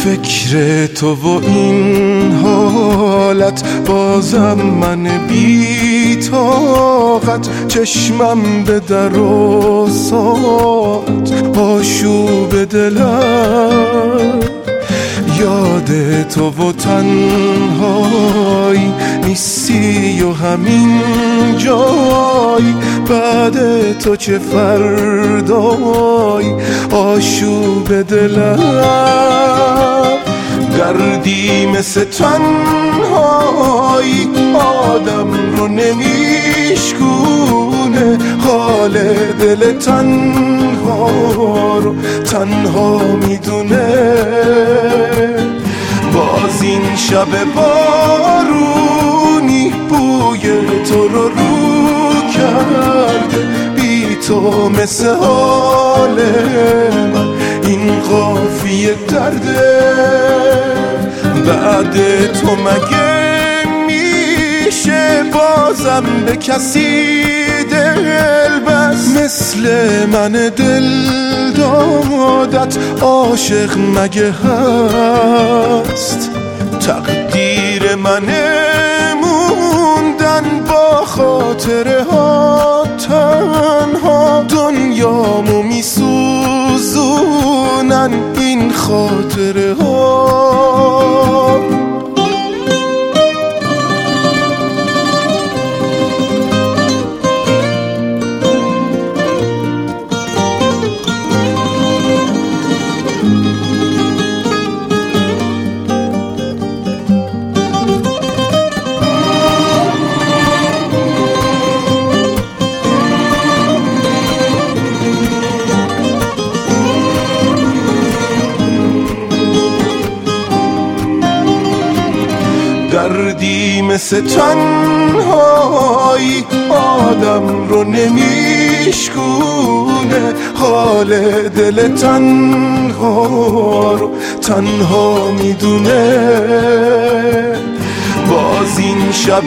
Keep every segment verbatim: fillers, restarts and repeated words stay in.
فکر تو و این حالت بازم من بی طاقت، چشمم به در و ساعت آشوب دلم. یاد تو و تنهایی نیستی و همین جایی، بعد تو چه فردایی آشوب دلم. دردی مثل تنهایی آدم رو نمیشکونه، حال دل تنها رو تنها میدونه. باز این شب بارونی بوی تو رو رو کرده، بی تو مثل حال من این قافیه درده. بعد تو مگه میشه بازم به کسی دل بس، مثل من دل دادت عاشق مگه هست؟ تقدیر منه موندن با خاطره ها تنها، دنیامو میسوزونن این خاطره ها. دردی مثل تنهایی آدم رو نمیشکونه، حال دل تنها رو تنها میدونه. باز این شب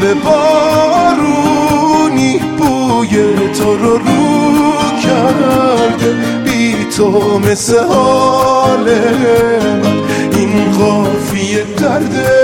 بارونی بوی تو رو رو کرده، بی تو مثل حال من این قافیه درده.